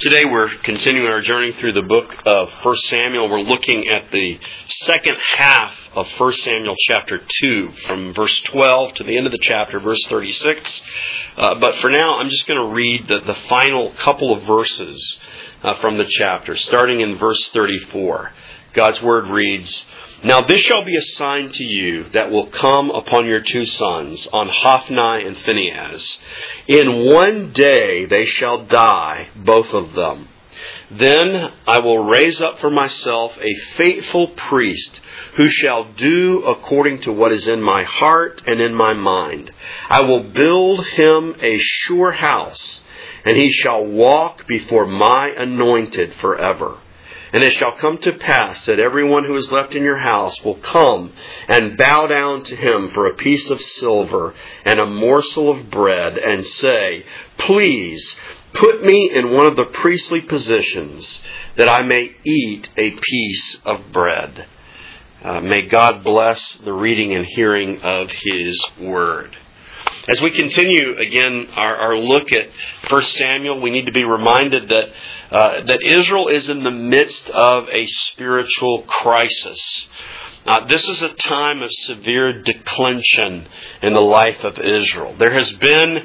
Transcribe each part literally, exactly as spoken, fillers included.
Today we're continuing our journey through the book of First Samuel. We're looking at the second half of First Samuel chapter two, from verse twelve to the end of the chapter, verse thirty-six. Uh, but for now, I'm just going to read the, the final couple of verses uh, from the chapter, starting in verse thirty-four. God's word reads, "Now this shall be a sign to you that will come upon your two sons, on Hophni and Phinehas. In one day they shall die, both of them. Then I will raise up for myself a faithful priest, who shall do according to what is in my heart and in my mind. I will build him a sure house, and he shall walk before my anointed forever. And it shall come to pass that everyone who is left in your house will come and bow down to him for a piece of silver and a morsel of bread, and say, 'Please put me in one of the priestly positions, that I may eat a piece of bread.'" Uh, may God bless the reading and hearing of His Word. As we continue again our, our look at First Samuel, we need to be reminded that uh, that Israel is in the midst of a spiritual crisis. Uh, this is a time of severe declension in the life of Israel. There has been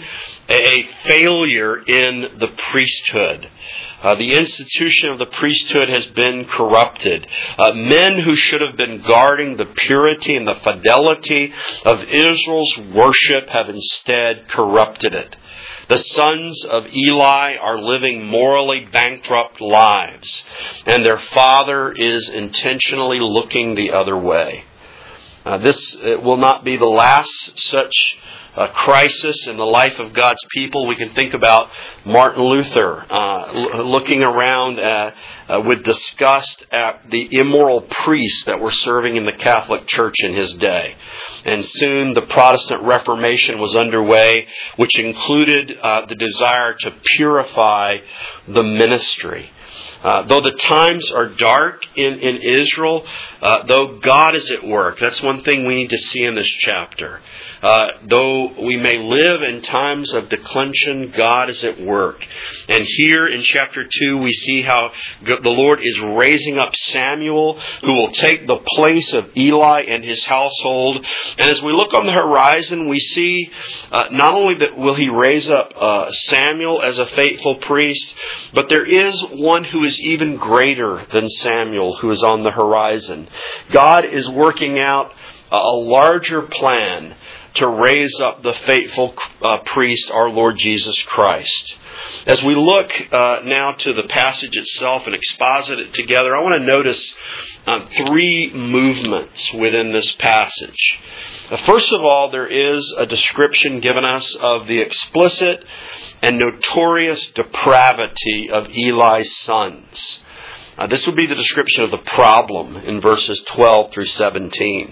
a failure in the priesthood. Uh, the institution of the priesthood has been corrupted. Uh, men who should have been guarding the purity and the fidelity of Israel's worship have instead corrupted it. The sons of Eli are living morally bankrupt lives, and their father is intentionally looking the other way. Uh, this will not be the last such a crisis in the life of God's people. We can think about Martin Luther uh, looking around uh, uh, with disgust at the immoral priests that were serving in the Catholic Church in his day. And soon the Protestant Reformation was underway, which included uh, the desire to purify the ministry. Uh, though the times are dark in, in Israel, uh, though God is at work, that's one thing we need to see in this chapter. Uh, though we may live in times of declension, God is at work. And here in chapter two, we see how the Lord is raising up Samuel, who will take the place of Eli and his household. And as we look on the horizon, we see uh, not only that will He raise up uh, Samuel as a faithful priest, but there is one who is even greater than Samuel who is on the horizon. God is working out a larger plan to raise up the faithful uh, priest, our Lord Jesus Christ. As we look uh, now to the passage itself and exposit it together, I want to notice uh, three movements within this passage. Uh, first of all, there is a description given us of the explicit and notorious depravity of Eli's sons. Uh, this would be the description of the problem in verses twelve through seventeen.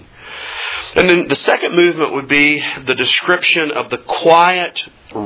And then the second movement would be the description of the quiet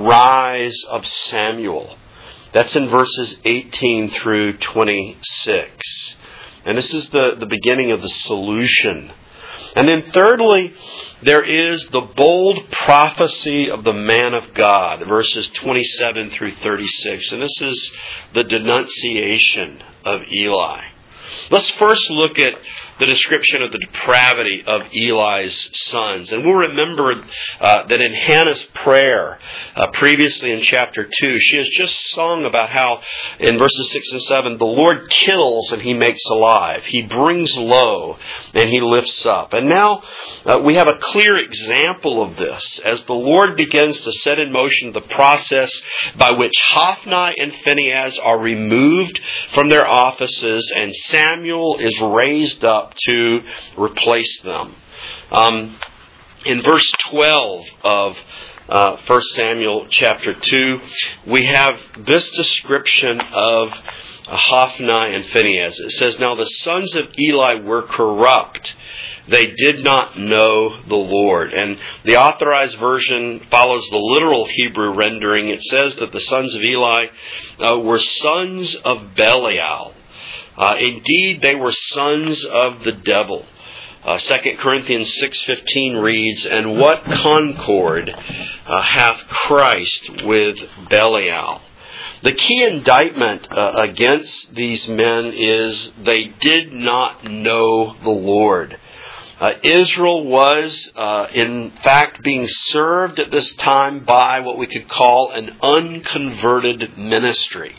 rise of Samuel. That's in verses eighteen through twenty-six. And this is the, the beginning of the solution. And then thirdly, there is the bold prophecy of the man of God, verses twenty-seven through thirty-six. And this is the denunciation of Eli. Let's first look at the description of the depravity of Eli's sons. And we'll remember uh, that in Hannah's prayer, uh, previously in chapter two, she has just sung about how, in verses six and seven, the Lord kills and He makes alive. He brings low and He lifts up. And now uh, we have a clear example of this as the Lord begins to set in motion the process by which Hophni and Phinehas are removed from their offices and Samuel is raised up to replace them. Um, in verse twelve of uh, First Samuel chapter two, we have this description of uh, Hophni and Phinehas. It says, "Now the sons of Eli were corrupt. They did not know the Lord." And the Authorized Version follows the literal Hebrew rendering. It says that the sons of Eli uh, were sons of Belial. Uh, indeed, they were sons of the devil. Uh, Second Corinthians six fifteen reads, "And what concord uh, hath Christ with Belial?" The key indictment uh, against these men is they did not know the Lord. Uh, Israel was, uh, in fact, being served at this time by what we could call an unconverted ministry.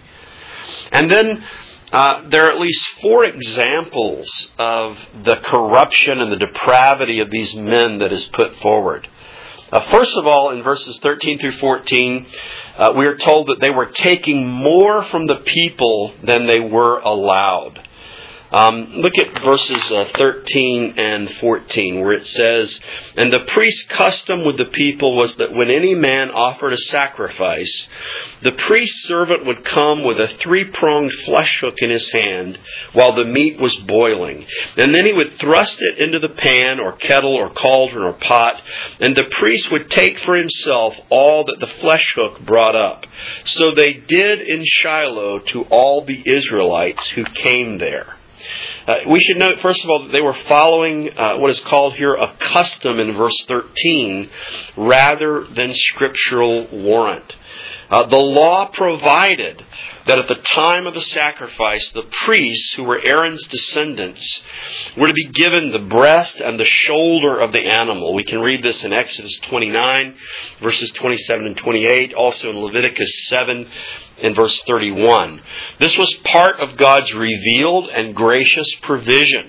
And then uh, there are at least four examples of the corruption and the depravity of these men that is put forward. Uh, first of all, in verses thirteen through fourteen, uh, we are told that they were taking more from the people than they were allowed. Um, look at verses uh, thirteen and fourteen, where it says, "And the priest's custom with the people was that when any man offered a sacrifice, the priest's servant would come with a three-pronged flesh hook in his hand while the meat was boiling. And then he would thrust it into the pan or kettle or cauldron or pot, and the priest would take for himself all that the flesh hook brought up. So they did in Shiloh to all the Israelites who came there." Uh, we should note, first of all, that they were following uh, what is called here a custom in verse thirteen rather than scriptural warrant. Uh, the law provided that at the time of the sacrifice, the priests, who were Aaron's descendants, were to be given the breast and the shoulder of the animal. We can read this in Exodus twenty-nine, verses twenty-seven and twenty-eight, also in Leviticus seven, in verse thirty-one. This was part of God's revealed and gracious provision.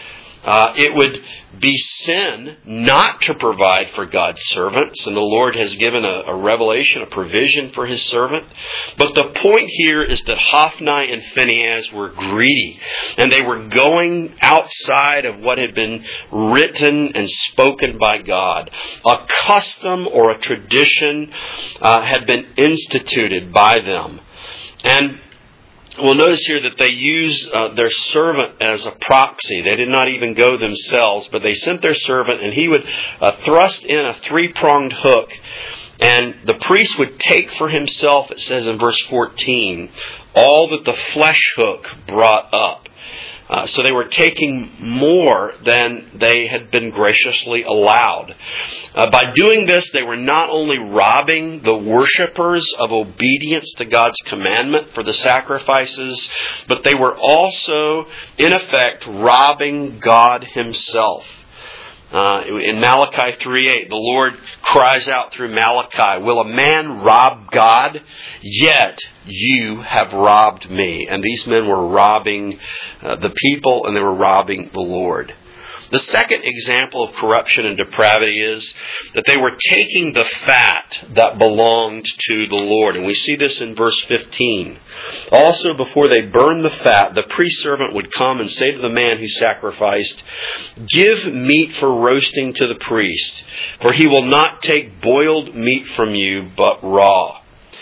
Uh, it would be sin not to provide for God's servants, and the Lord has given a, a revelation, a provision for His servant. But the point here is that Hophni and Phinehas were greedy, and they were going outside of what had been written and spoken by God. A custom or a tradition uh, had been instituted by them. And we'll notice here that they use uh, their servant as a proxy. They did not even go themselves, but they sent their servant, and he would uh, thrust in a three-pronged hook, and the priest would take for himself, it says in verse fourteen, all that the flesh hook brought up. Uh, so they were taking more than they had been graciously allowed. Uh, by doing this, they were not only robbing the worshipers of obedience to God's commandment for the sacrifices, but they were also, in effect, robbing God Himself. Uh, in Malachi three eight, the Lord cries out through Malachi, "Will a man rob God? Yet you have robbed me." And these men were robbing uh, the people, and they were robbing the Lord. The second example of corruption and depravity is that they were taking the fat that belonged to the Lord. And we see this in verse fifteen. "Also, before they burned the fat, the priest servant would come and say to the man who sacrificed, 'Give meat for roasting to the priest, for he will not take boiled meat from you, but raw.'"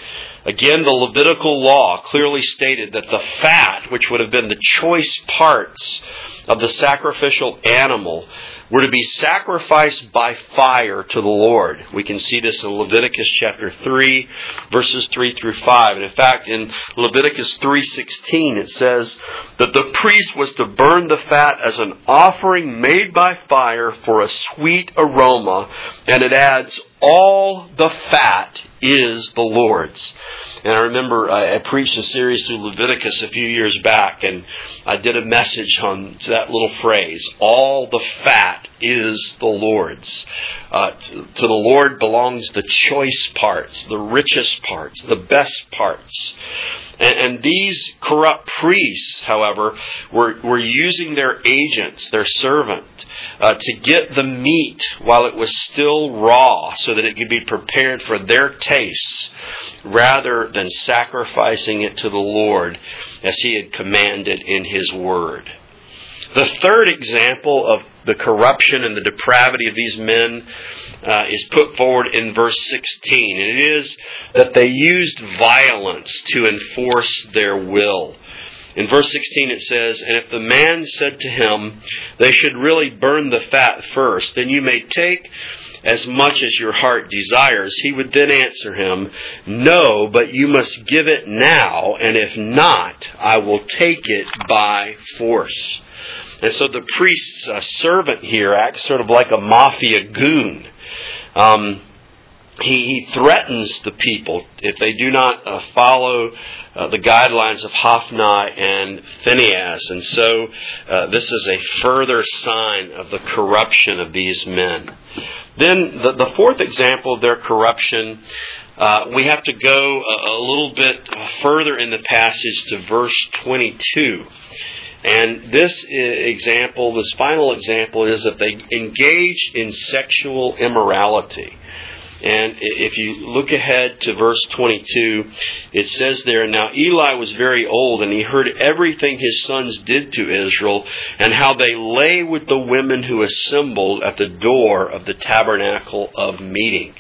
Again, the Levitical law clearly stated that the fat, which would have been the choice parts of the sacrificial animal, were to be sacrificed by fire to the Lord. We can see this in Leviticus chapter three, verses three through five. And in fact, in Leviticus three sixteen, it says that the priest was to burn the fat as an offering made by fire for a sweet aroma, and it adds, "All the fat is the Lord's." And I remember I preached a series through Leviticus a few years back, and I did a message on that little phrase, "All the fat is the Lord's." Uh, to, to the Lord belongs the choice parts, the richest parts, the best parts. And, and these corrupt priests, however, were, were using their agents, their servant, uh, to get the meat while it was still raw so that it could be prepared for their tastes, rather than sacrificing it to the Lord as He had commanded in His Word. The third example of the corruption and the depravity of these men uh, is put forward in verse sixteen. And it is that they used violence to enforce their will. In verse sixteen it says, "And if the man said to him, 'They should really burn the fat first, then you may take as much as your heart desires,' he would then answer him, 'No, but you must give it now, and if not, I will take it by force.'" And so the priest's uh, servant here acts sort of like a mafia goon. Um, he, he threatens the people if they do not uh, follow uh, the guidelines of Hophni and Phinehas. And so uh, this is a further sign of the corruption of these men. Then the, the fourth example of their corruption, uh, we have to go a, a little bit further in the passage to verse twenty-two. And this example, this final example, is that they engaged in sexual immorality. And if you look ahead to verse twenty-two, it says there, "Now Eli was very old, and he heard everything his sons did to Israel, and how they lay with the women who assembled at the door of the tabernacle of meeting."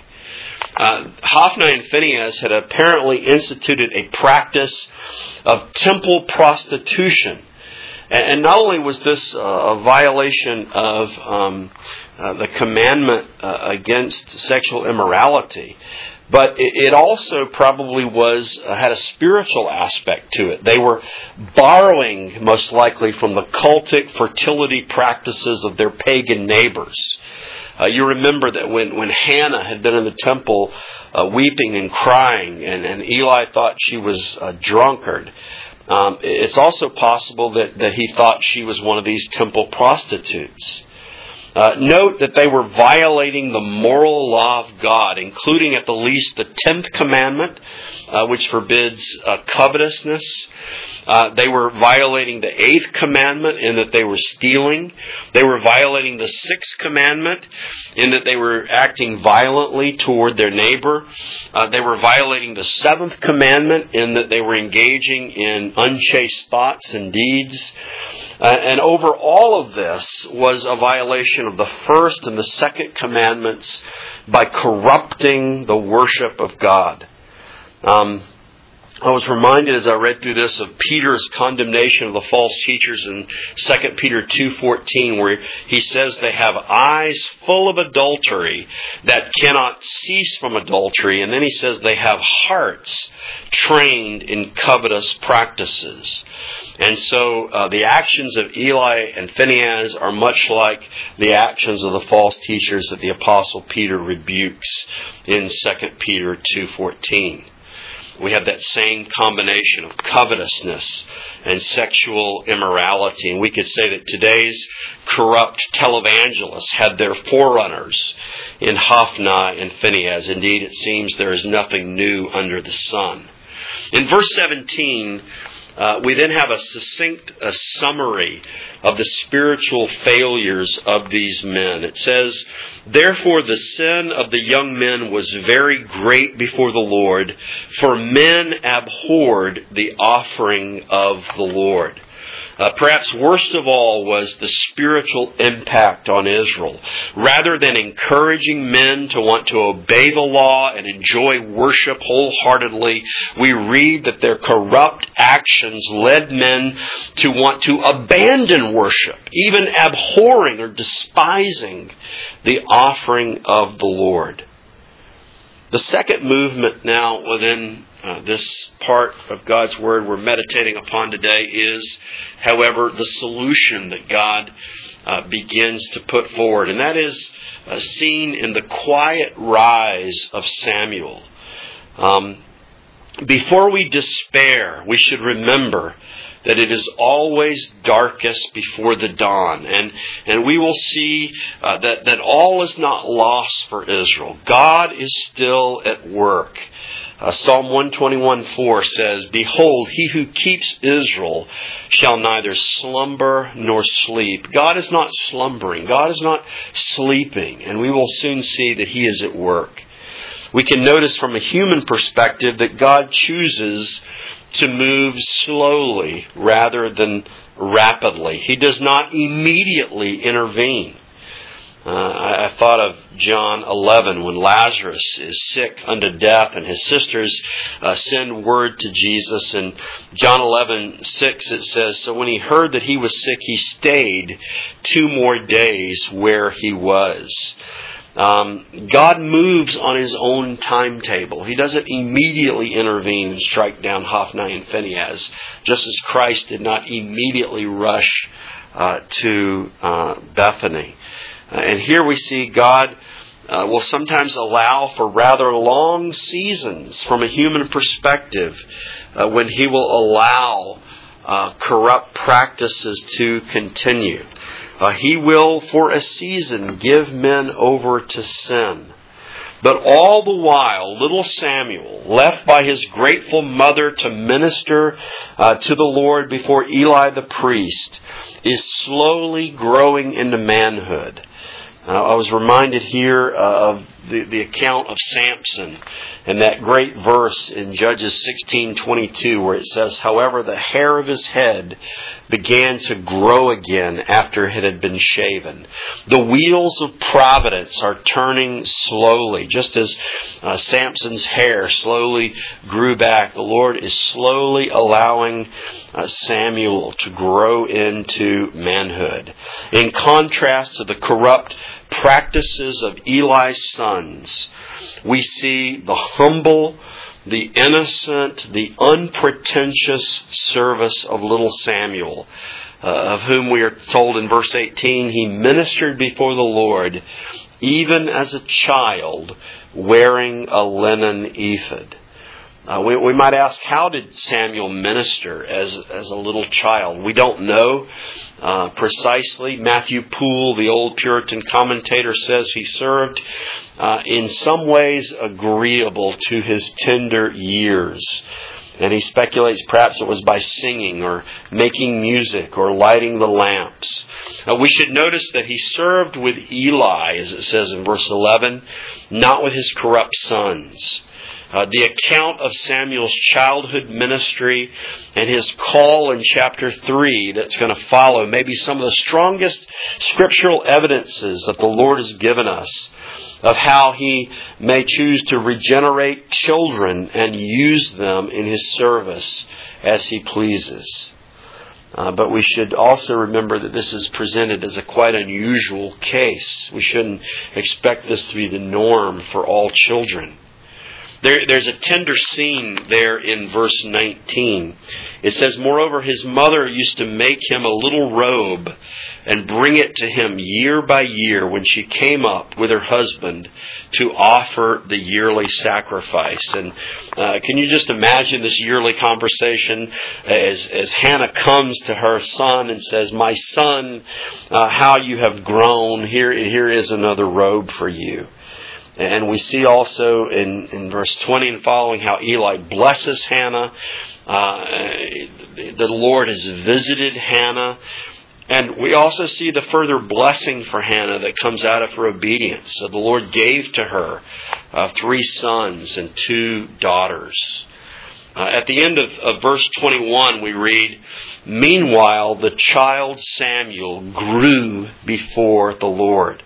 Uh, Hophni and Phinehas had apparently instituted a practice of temple prostitution. And not only was this a violation of um, uh, the commandment uh, against sexual immorality, but it also probably was uh, had a spiritual aspect to it. They were borrowing, most likely, from the cultic fertility practices of their pagan neighbors. Uh, you remember that when, when Hannah had been in the temple uh, weeping and crying, and, and Eli thought she was a drunkard. Um, it's also possible that, that he thought she was one of these temple prostitutes. Uh, note that they were violating the moral law of God, including at the least the tenth commandment, uh, which forbids uh, covetousness. Uh, they were violating the eighth commandment in that they were stealing. They were violating the sixth commandment in that they were acting violently toward their neighbor. Uh, they were violating the seventh commandment in that they were engaging in unchaste thoughts and deeds. Uh, and over all of this was a violation of the first and the second commandments by corrupting the worship of God. Um, I was reminded as I read through this of Peter's condemnation of the false teachers in Second Peter two fourteen, where he says they have eyes full of adultery that cannot cease from adultery. And then he says they have hearts trained in covetous practices. And so uh, the actions of Eli and Phinehas are much like the actions of the false teachers that the Apostle Peter rebukes in Second Peter two fourteen. We have that same combination of covetousness and sexual immorality. And we could say that today's corrupt televangelists had their forerunners in Hophni and Phinehas. Indeed, it seems there is nothing new under the sun. In verse seventeen, uh, we then have a succinct a summary of the spiritual failures of these men. It says, "Therefore the sin of the young men was very great before the Lord, for men abhorred the offering of the Lord." Uh, perhaps worst of all was the spiritual impact on Israel. Rather than encouraging men to want to obey the law and enjoy worship wholeheartedly, we read that their corrupt actions led men to want to abandon worship, even abhorring or despising the offering of the Lord. The second movement now within uh, this part of God's Word we're meditating upon today is, however, the solution that God uh, begins to put forward. And that is uh, seen in the quiet rise of Samuel. Um, before we despair, we should remember that it is always darkest before the dawn. And and we will see uh, that, that all is not lost for Israel. God is still at work. Uh, Psalm one twenty-one four says, "Behold, he who keeps Israel shall neither slumber nor sleep." God is not slumbering. God is not sleeping. And we will soon see that he is at work. We can notice from a human perspective that God chooses to move slowly rather than rapidly. He does not immediately intervene. Uh, I, I thought of John eleven when Lazarus is sick unto death and his sisters uh, send word to Jesus. And John eleven six it says, "So when he heard that he was sick, he stayed two more days where he was." Um, God moves on his own timetable. He doesn't immediately intervene and strike down Hophni and Phinehas, just as Christ did not immediately rush uh, to uh, Bethany. Uh, and here we see God uh, will sometimes allow for rather long seasons from a human perspective uh, when He will allow uh, corrupt practices to continue. Uh, he will, for a season, give men over to sin. But all the while, little Samuel, left by his grateful mother to minister uh, to the Lord before Eli the priest, is slowly growing into manhood. Uh, I was reminded here uh, of the, the account of Samson and that great verse in Judges sixteen twenty-two where it says, "However, the hair of his head began to grow again after it had been shaven." The wheels of providence are turning slowly. Just as uh, Samson's hair slowly grew back, the Lord is slowly allowing uh, Samuel to grow into manhood. In contrast to the corrupt practices of Eli's sons, we see the humble, the innocent, the unpretentious service of little Samuel, uh, of whom we are told in verse eighteen, he ministered before the Lord even as a child wearing a linen ephod. Uh, we, we might ask, how did Samuel minister as, as a little child? We don't know uh, precisely. Matthew Poole, the old Puritan commentator, says he served uh, in some ways agreeable to his tender years. And he speculates perhaps it was by singing or making music or lighting the lamps. Uh, we should notice that he served with Eli, as it says in verse eleven, not with his corrupt sons. Uh, the account of Samuel's childhood ministry and his call in chapter three that's going to follow may be some of the strongest scriptural evidences that the Lord has given us of how He may choose to regenerate children and use them in His service as He pleases. Uh, but we should also remember that this is presented as a quite unusual case. We shouldn't expect this to be the norm for all children. There, there's a tender scene there in verse nineteen. It says, "Moreover, his mother used to make him a little robe and bring it to him year by year when she came up with her husband to offer the yearly sacrifice." And uh, can you just imagine this yearly conversation as, as Hannah comes to her son and says, "My son, uh, how you have grown. Here, here is another robe for you." And we see also in, in verse twenty and following how Eli blesses Hannah. Uh, the Lord has visited Hannah. And we also see the further blessing for Hannah that comes out of her obedience. So the Lord gave to her uh, three sons and two daughters. Uh, at the end of, of verse twenty-one we read, "Meanwhile the child Samuel grew before the Lord."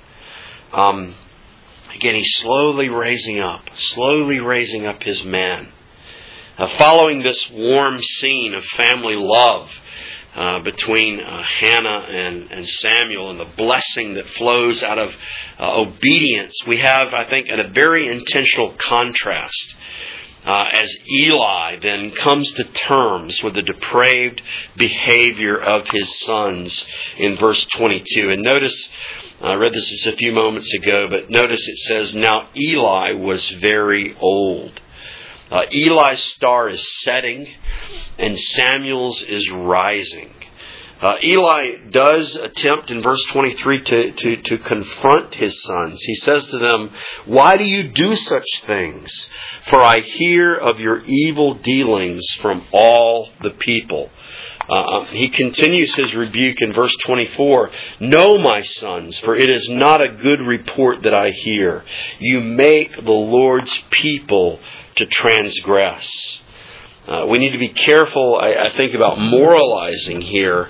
Um, Again, he's slowly raising up, slowly raising up his men. Uh, following this warm scene of family love uh, between uh, Hannah and, and Samuel and the blessing that flows out of uh, obedience, we have, I think, a very intentional contrast uh, as Eli then comes to terms with the depraved behavior of his sons in verse twenty-two. And notice, I read this just a few moments ago, but notice it says, "Now Eli was very old." Uh, Eli's star is setting and Samuel's is rising. Uh, Eli does attempt in verse twenty-three to, to, to confront his sons. He says to them, "Why do you do such things? For I hear of your evil dealings from all the people." Uh, he continues his rebuke in verse twenty-four. "No, my sons, for it is not a good report that I hear. You make the Lord's people to transgress." Uh, we need to be careful, I, I think, about moralizing here.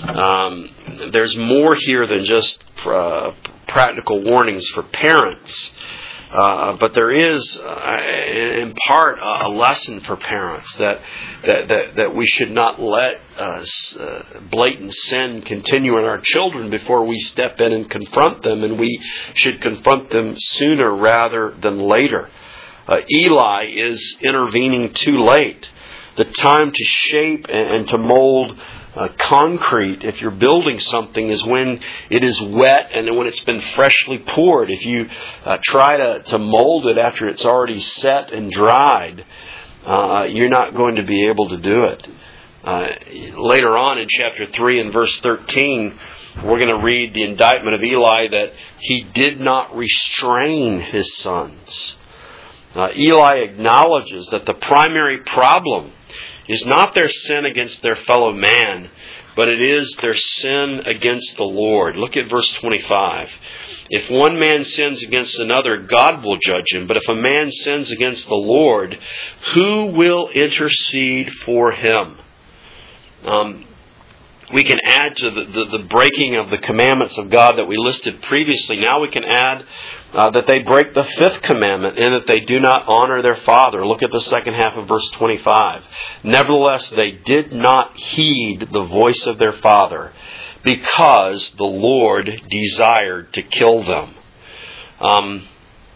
Um, there's more here than just uh, practical warnings for parents. Uh, but there is, uh, in part, a lesson for parents that that that, that we should not let uh, uh, blatant sin continue in our children before we step in and confront them, and we should confront them sooner rather than later. Uh, Eli is intervening too late. The time to shape and, and to mold uh, concrete, if you're building something, is when it is wet and when it's been freshly poured. If you uh, try to, to mold it after it's already set and dried, uh, you're not going to be able to do it. Uh, later on in chapter three and verse thirteen, we're going to read the indictment of Eli that he did not restrain his sons. Uh, Eli acknowledges that the primary problem is not their sin against their fellow man, but it is their sin against the Lord. Look at verse twenty-five. If one man sins against another, God will judge him. But if a man sins against the Lord, who will intercede for him? Um, we can add to the, the, the breaking of the commandments of God that we listed previously. Now we can add uh, that they break the fifth commandment in that they do not honor their father. Look at the second half of verse twenty-five. Nevertheless, they did not heed the voice of their father, because the Lord desired to kill them. Um,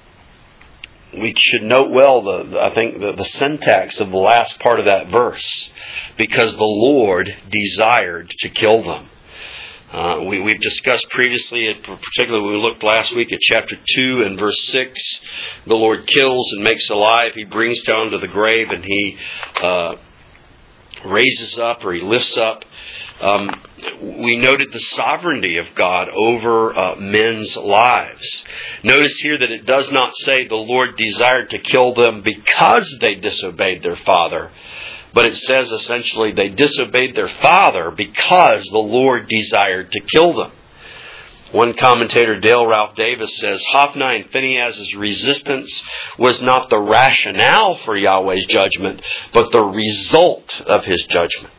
we should note well, the, I think, the, the syntax of the last part of that verse. Because the Lord desired to kill them. Uh, we, we've discussed previously, particularly when we looked last week at chapter two and verse six, the Lord kills and makes alive. He brings down to the grave and He uh, raises up or He lifts up. Um, we noted the sovereignty of God over uh, men's lives. Notice here that it does not say the Lord desired to kill them because they disobeyed their father. But it says essentially they disobeyed their father because the Lord desired to kill them. One commentator, Dale Ralph Davis, says, Hophni and Phinehas' resistance was not the rationale for Yahweh's judgment, but the result of His judgment.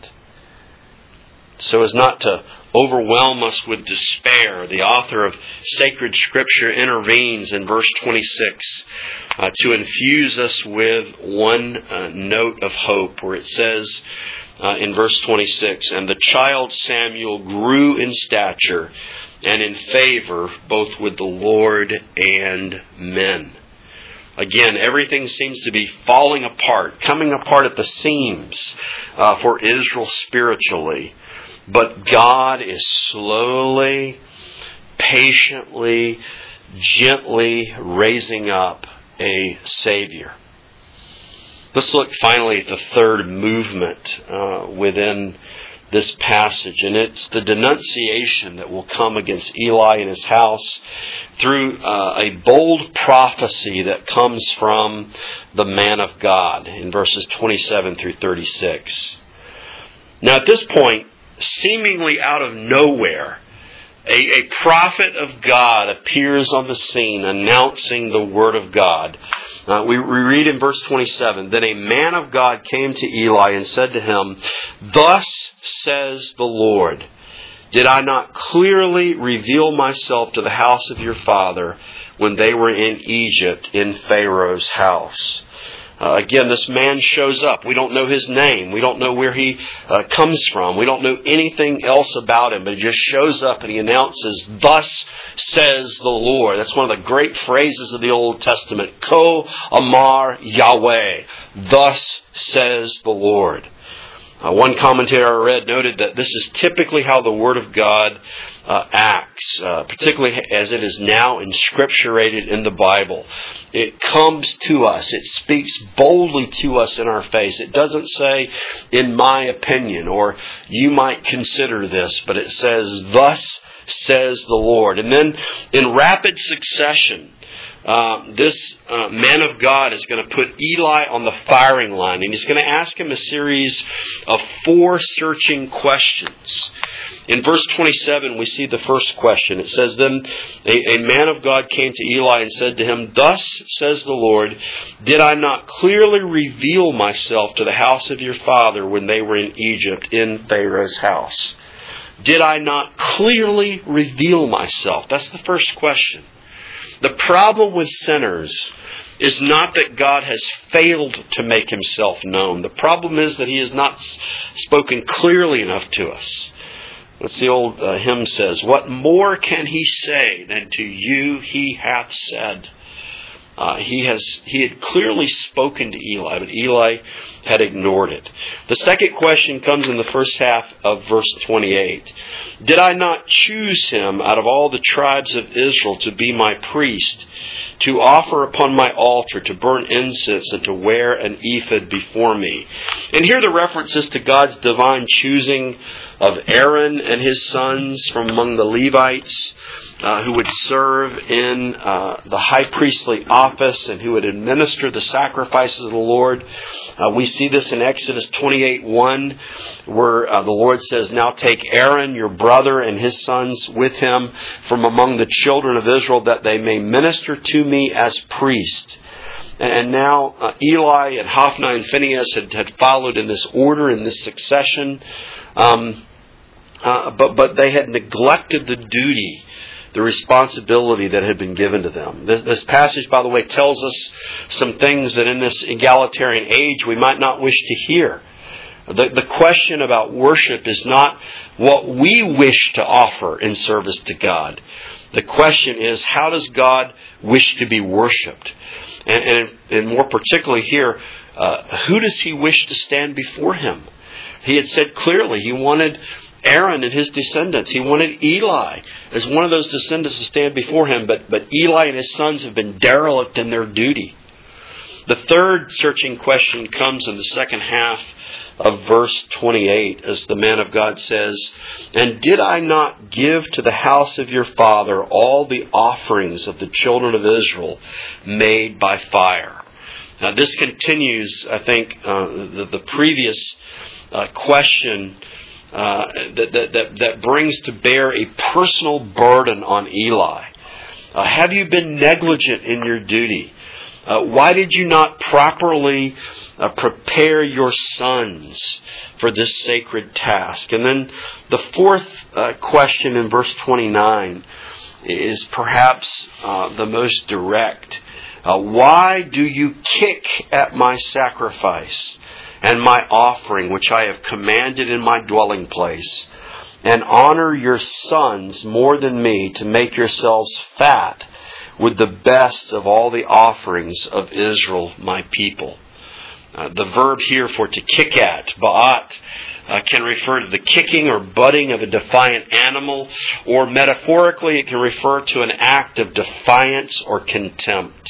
So as not to overwhelm us with despair, the author of sacred scripture intervenes in verse twenty-six uh, to infuse us with one uh, note of hope, where it says uh, in verse twenty-six, and the child Samuel grew in stature and in favor both with the Lord and men. Again, everything seems to be falling apart, coming apart at the seams uh, for Israel spiritually. But God is slowly, patiently, gently raising up a Savior. Let's look finally at the third movement uh, within this passage. And it's the denunciation that will come against Eli and his house through uh, a bold prophecy that comes from the man of God in verses twenty-seven through thirty-six. Now at this point, seemingly out of nowhere, a, a prophet of God appears on the scene announcing the word of God. Uh, we, we read in verse twenty-seven, Then a man of God came to Eli and said to him, Thus says the Lord, Did I not clearly reveal myself to the house of your father when they were in Egypt in Pharaoh's house? Uh, again, this man shows up. We don't know his name. We don't know where he uh, comes from. We don't know anything else about him. But he just shows up and he announces, Thus says the Lord. That's one of the great phrases of the Old Testament. Ko Amar Yahweh. Thus says the Lord. Uh, one commentator I read noted that this is typically how the Word of God uh, acts, uh, particularly as it is now inscripturated in the Bible. It comes to us. It speaks boldly to us in our face. It doesn't say, in my opinion, or you might consider this, but it says, Thus says the Lord. And then in rapid succession, Uh, this uh, man of God is going to put Eli on the firing line, and he's going to ask him a series of four searching questions. In verse twenty-seven, we see the first question. It says, Then a, a man of God came to Eli and said to him, Thus says the Lord, Did I not clearly reveal myself to the house of your father when they were in Egypt in Pharaoh's house? Did I not clearly reveal myself? That's the first question. The problem with sinners is not that God has failed to make Himself known. The problem is that He has not spoken clearly enough to us. What's the old uh, hymn says? What more can He say than to you He hath said? Uh, he has he had clearly spoken to Eli, but Eli had ignored it. The second question comes in the first half of verse twenty-eight. Did I not choose him out of all the tribes of Israel to be my priest, to offer upon my altar, to burn incense, and to wear an ephod before me? And here the reference is to God's divine choosing of Aaron and his sons from among the Levites, Uh, who would serve in uh, the high priestly office and who would administer the sacrifices of the Lord. Uh, we see this in Exodus twenty-eight one, where uh, the Lord says, now take Aaron, your brother, and his sons with him from among the children of Israel, that they may minister to me as priests. And now uh, Eli and Hophni and Phinehas had, had followed in this order, in this succession. Um, uh, but, but they had neglected the duty, the responsibility that had been given to them. This, this passage, by the way, tells us some things that in this egalitarian age we might not wish to hear. The, the question about worship is not what we wish to offer in service to God. The question is, how does God wish to be worshipped? And, and, and more particularly here, uh, who does He wish to stand before Him? He had said clearly He wanted Aaron and his descendants. He wanted Eli as one of those descendants to stand before him, but, but Eli and his sons have been derelict in their duty. The third searching question comes in the second half of verse twenty-eight, as the man of God says, and did I not give to the house of your father all the offerings of the children of Israel made by fire? Now this continues, I think, uh, the, the previous uh, question Uh, that, that, that, that brings to bear a personal burden on Eli. Uh, have you been negligent in your duty? Uh, why did you not properly uh, prepare your sons for this sacred task? And then the fourth uh, question in verse twenty-nine is perhaps uh, the most direct. Uh, why do you kick at my sacrifice and my offering, which I have commanded in my dwelling place, and honor your sons more than me, to make yourselves fat with the best of all the offerings of Israel, my people? Uh, the verb here for to kick at, ba'at, uh, can refer to the kicking or butting of a defiant animal, or metaphorically it can refer to an act of defiance or contempt.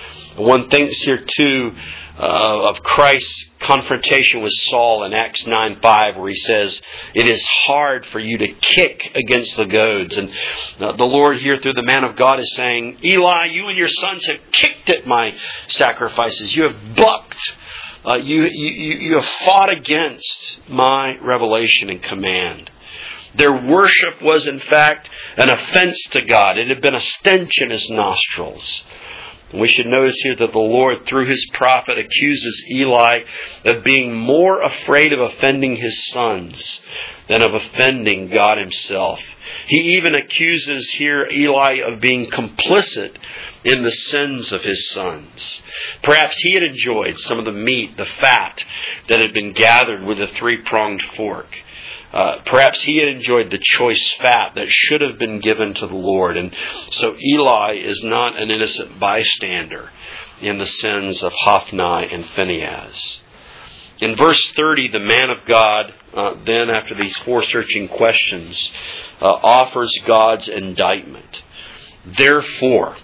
One thinks here too uh, of Christ's confrontation with Saul in Acts nine five, where he says, it is hard for you to kick against the goads. And the Lord here through the man of God is saying, Eli, you and your sons have kicked at my sacrifices. You have bucked. Uh, you, you, you have fought against my revelation and command. Their worship was in fact an offense to God. It had been a stench in His nostrils. We should notice here that the Lord, through His prophet, accuses Eli of being more afraid of offending his sons than of offending God Himself. He even accuses here Eli of being complicit in the sins of his sons. Perhaps he had enjoyed some of the meat, the fat, that had been gathered with a three-pronged fork. Uh, perhaps he had enjoyed the choice fat that should have been given to the Lord. And so Eli is not an innocent bystander in the sins of Hophni and Phinehas. In verse thirty, the man of God, uh, then after these four searching questions, uh, offers God's indictment. Therefore,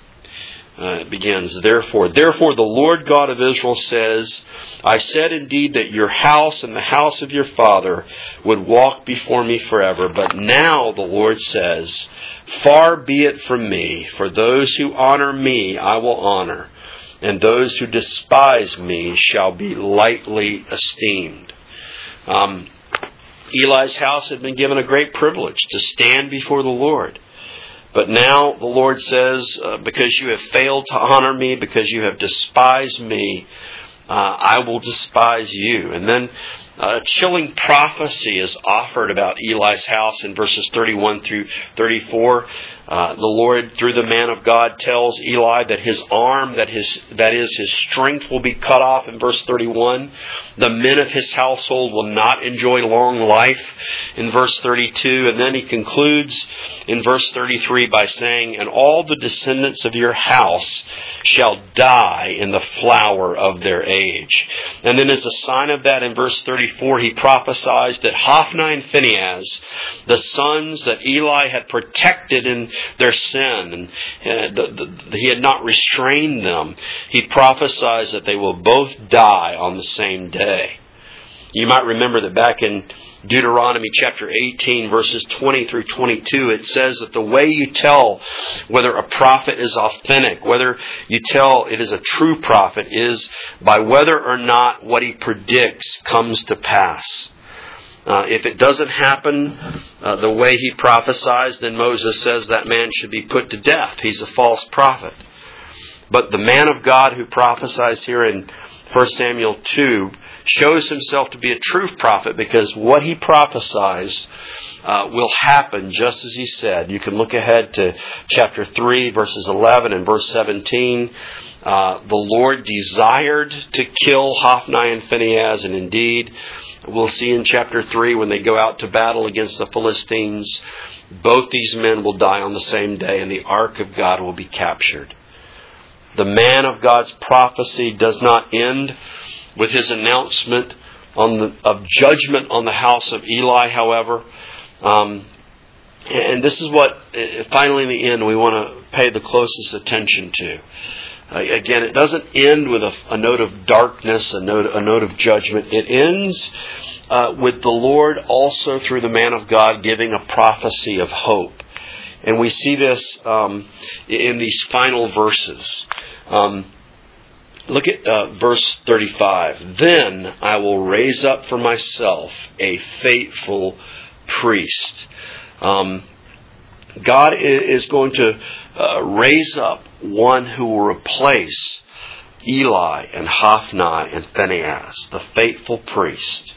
Uh, it begins, therefore, therefore the Lord God of Israel says, I said indeed that your house and the house of your father would walk before me forever. But now the Lord says, far be it from me, for those who honor me I will honor, and those who despise me shall be lightly esteemed. Um, Eli's house had been given a great privilege to stand before the Lord. But now the Lord says, uh, because you have failed to honor me, because you have despised me, uh, I will despise you. And then A chilling prophecy is offered about Eli's house in verses thirty-one through thirty-four. Uh, the Lord, through the man of God, tells Eli that his arm, that his that is, his strength will be cut off in verse thirty-one. The men of his household will not enjoy long life in verse thirty-two. And then he concludes in verse thirty-three by saying, and all the descendants of your house shall die in the flower of their age. And then as a sign of that, in verse thirty-four, he prophesies that Hophni and Phinehas, the sons that Eli had protected in their sin, and uh, the, the, he had not restrained them, he prophesies that they will both die on the same day. You might remember that back in Deuteronomy chapter eighteen, verses twenty through twenty-two, it says that the way you tell whether a prophet is authentic, whether you tell it is a true prophet, is by whether or not what he predicts comes to pass. Uh, if it doesn't happen uh, the way he prophesies, then Moses says that man should be put to death. He's a false prophet. But the man of God who prophesies here in First Samuel two shows himself to be a true prophet, because what he prophesies uh, will happen just as he said. You can look ahead to chapter three, verses eleven and verse seventeen. Uh, the Lord desired to kill Hophni and Phinehas, and indeed, we'll see in chapter three, when they go out to battle against the Philistines, both these men will die on the same day, and the ark of God will be captured. The man of God's prophecy does not end with his announcement on the, of judgment on the house of Eli, however. Um, and this is what, finally in the end, we want to pay the closest attention to. Uh, again, it doesn't end with a, a note of darkness, a note, a note of judgment. It ends uh, with the Lord also, through the man of God, giving a prophecy of hope. And we see this um, in these final verses. Um, look at uh, verse thirty-five. Then I will raise up for myself a faithful priest. Um, God is going to uh, raise up one who will replace Eli and Hophni and Phinehas, the faithful priest.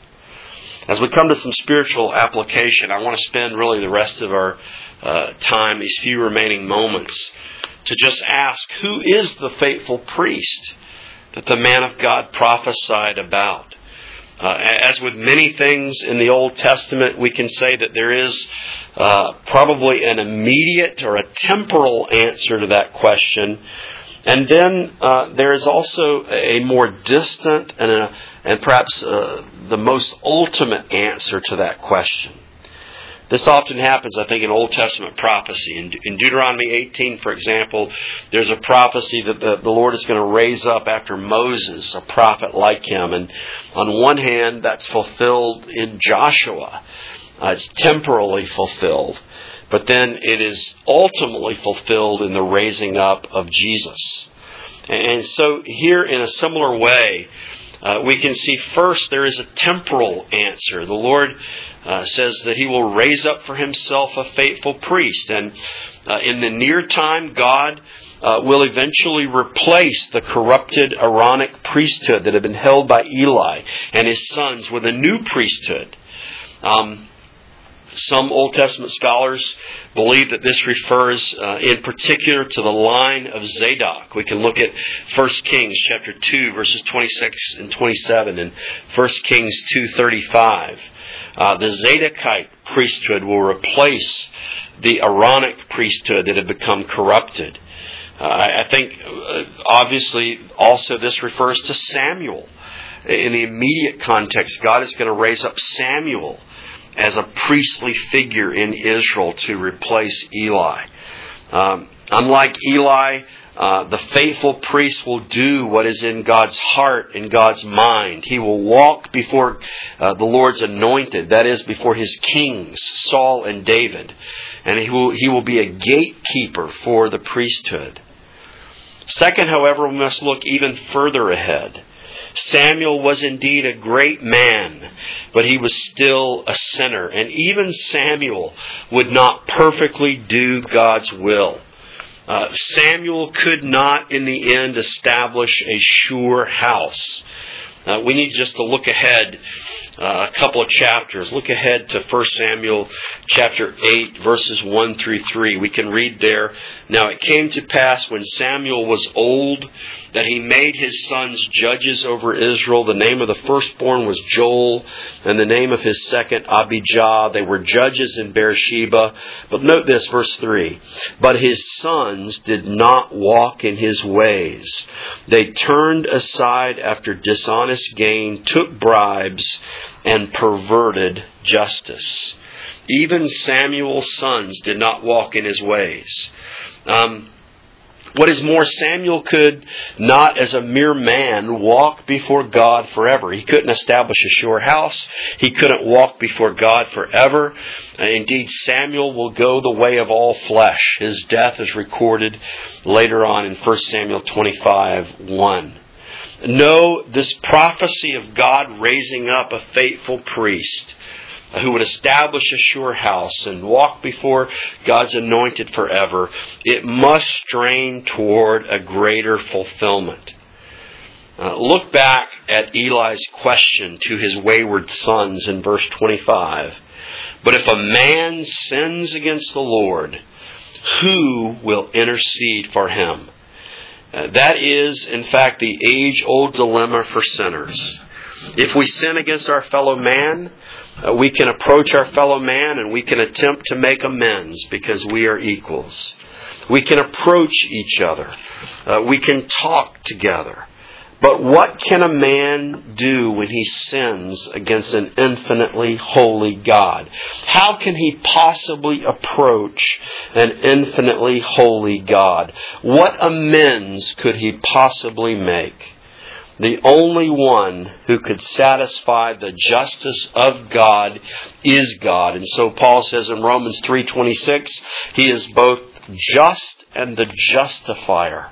As we come to some spiritual application, I want to spend really the rest of our uh, time, these few remaining moments, to just ask, who is the faithful priest that the man of God prophesied about? Uh, as with many things in the Old Testament, we can say that there is uh, probably an immediate or a temporal answer to that question. And then uh, there is also a more distant and, a, and perhaps uh, the most ultimate answer to that question. This often happens, I think, in Old Testament prophecy. In, in Deuteronomy eighteen, for example, there's a prophecy that the, the Lord is going to raise up after Moses, a prophet like him. And on one hand, that's fulfilled in Joshua. Uh, it's temporally fulfilled. But then it is ultimately fulfilled in the raising up of Jesus. And so here, in a similar way, Uh, we can see first there is a temporal answer. The Lord uh, says that He will raise up for Himself a faithful priest. And uh, in the near time, God uh, will eventually replace the corrupted Aaronic priesthood that had been held by Eli and his sons with a new priesthood. Um, Some Old Testament scholars believe that this refers uh, in particular to the line of Zadok. We can look at First Kings chapter two, verses twenty-six and twenty-seven, and First Kings two thirty-five. Uh, the Zadokite priesthood will replace the Aaronic priesthood that had become corrupted. Uh, I, I think, uh, obviously, also this refers to Samuel. In the immediate context, God is going to raise up Samuel as a priestly figure in Israel to replace Eli. Um, unlike Eli, uh, the faithful priest will do what is in God's heart, in God's mind. He will walk before uh, the Lord's anointed, that is, before His kings, Saul and David. And he will, he will be a gatekeeper for the priesthood. Second, however, we must look even further ahead. Samuel was indeed a great man, but he was still a sinner. And even Samuel would not perfectly do God's will. Uh, Samuel could not, in the end, establish a sure house. Uh, we need just to look ahead uh, a couple of chapters. Look ahead to First Samuel chapter eight, verses one through three. We can read there, "Now it came to pass when Samuel was old that he made his sons judges over Israel. The name of the firstborn was Joel, and the name of his second Abijah. They were judges in Beersheba." But note this, verse three. "But his sons did not walk in his ways. They turned aside after dishonest gain, took bribes, and perverted justice." Even Samuel's sons did not walk in his ways. Um, What is more, Samuel could not, as a mere man, walk before God forever. He couldn't establish a sure house. He couldn't walk before God forever. Indeed, Samuel will go the way of all flesh. His death is recorded later on in First Samuel twenty-five one. No, this prophecy of God raising up a faithful priest who would establish a sure house and walk before God's anointed forever, it must strain toward a greater fulfillment. Uh, look back at Eli's question to his wayward sons in verse twenty-five. "But if a man sins against the Lord, who will intercede for him?" Uh, that is, in fact, the age-old dilemma for sinners. If we sin against our fellow man, Uh, we can approach our fellow man and we can attempt to make amends because we are equals. We can approach each other. Uh, we can talk together. But what can a man do when he sins against an infinitely holy God? How can he possibly approach an infinitely holy God? What amends could he possibly make? The only one who could satisfy the justice of God is God. And so Paul says in Romans three twenty-six, He is both just and the justifier.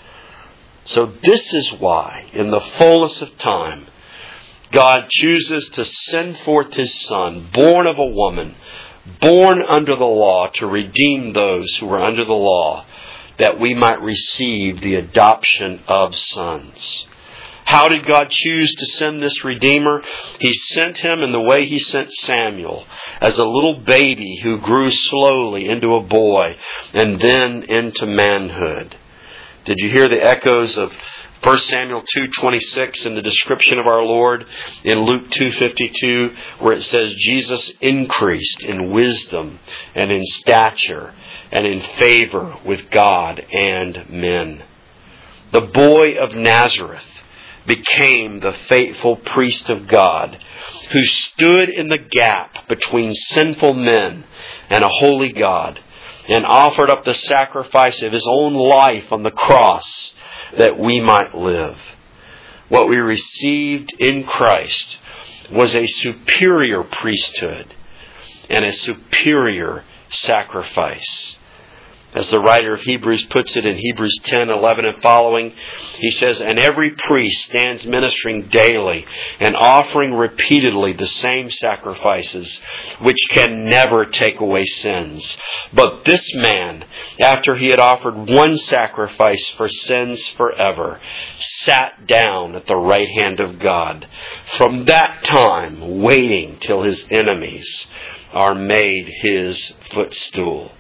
So this is why, in the fullness of time, God chooses to send forth His Son, born of a woman, born under the law, to redeem those who were under the law, that we might receive the adoption of sons. How did God choose to send this Redeemer? He sent Him in the way He sent Samuel, as a little baby who grew slowly into a boy and then into manhood. Did you hear the echoes of First Samuel two twenty-six in the description of our Lord in Luke two fifty-two, where it says Jesus increased in wisdom and in stature and in favor with God and men. The boy of Nazareth became the faithful priest of God, who stood in the gap between sinful men and a holy God, and offered up the sacrifice of His own life on the cross that we might live. What we received in Christ was a superior priesthood and a superior sacrifice. As the writer of Hebrews puts it in Hebrews ten eleven and following, he says, "And every priest stands ministering daily and offering repeatedly the same sacrifices, which can never take away sins. But this man, after he had offered one sacrifice for sins forever, sat down at the right hand of God, from that time waiting till His enemies are made His footstool."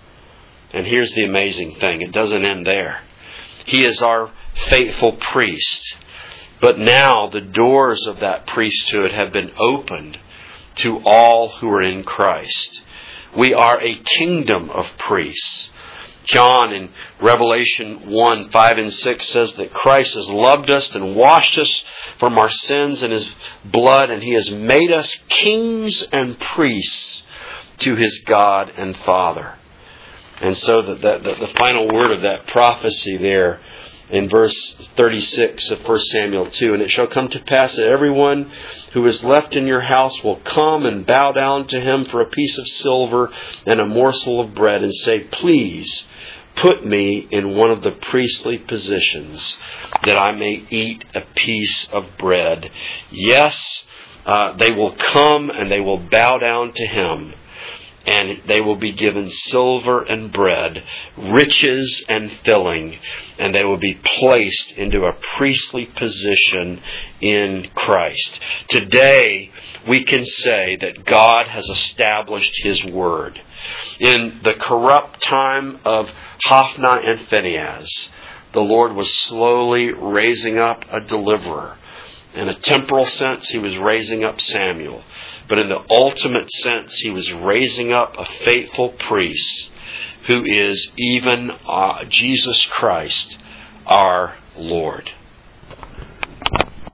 And here's the amazing thing. It doesn't end there. He is our faithful priest. But now the doors of that priesthood have been opened to all who are in Christ. We are a kingdom of priests. John in Revelation one, five and six says that Christ has loved us and washed us from our sins in His blood, and He has made us kings and priests to His God and Father. And so the, the, the final word of that prophecy there in verse thirty-six of First Samuel two, "And it shall come to pass that everyone who is left in your house will come and bow down to him for a piece of silver and a morsel of bread, and say, 'Please put me in one of the priestly positions, that I may eat a piece of bread.' Yes, uh, they will come and they will bow down to him. and they will be given silver and bread, riches and filling, and they will be placed into a priestly position in Christ. Today, we can say that God has established His Word. In the corrupt time of Hophni and Phinehas, the Lord was slowly raising up a deliverer. In a temporal sense, He was raising up Samuel. But in the ultimate sense, He was raising up a faithful priest who is even uh, Jesus Christ, our Lord.